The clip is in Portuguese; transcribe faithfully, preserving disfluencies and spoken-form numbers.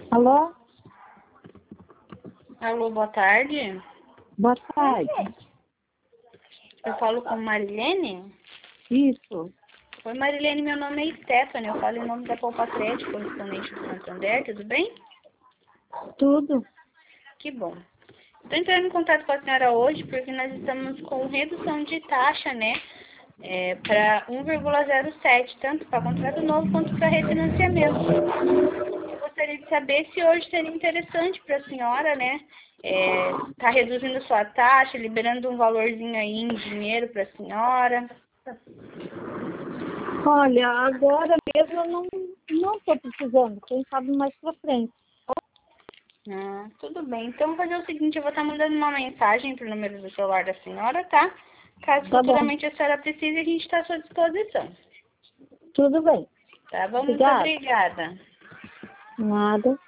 Alô? Alô, boa tarde. Boa tarde. Eu falo com Marilene? Isso. Oi, Marilene, meu nome é Stephanie. Eu falo em nome da Poupa Crédito, correspondente do Santander, tudo bem? Tudo. Que bom. Estou entrando em contato com a senhora hoje porque nós estamos com redução de taxa, né? É, para um vírgula zero sete, tanto para contrato novo quanto para refinanciamento. Eu gostaria de saber se hoje seria interessante para a senhora, né? É, tá reduzindo sua taxa, liberando um valorzinho aí em dinheiro para a senhora. Olha, agora mesmo eu não não estou precisando. Quem sabe mais pra frente. Ah, tudo bem. Então, vou fazer o seguinte, eu vou estar mandando uma mensagem pro número do celular da senhora, tá? Caso Tá bom. futuramente a senhora precise, a gente está à sua disposição. Tudo bem. Tá bom? Muito Obrigada. obrigada. Nada.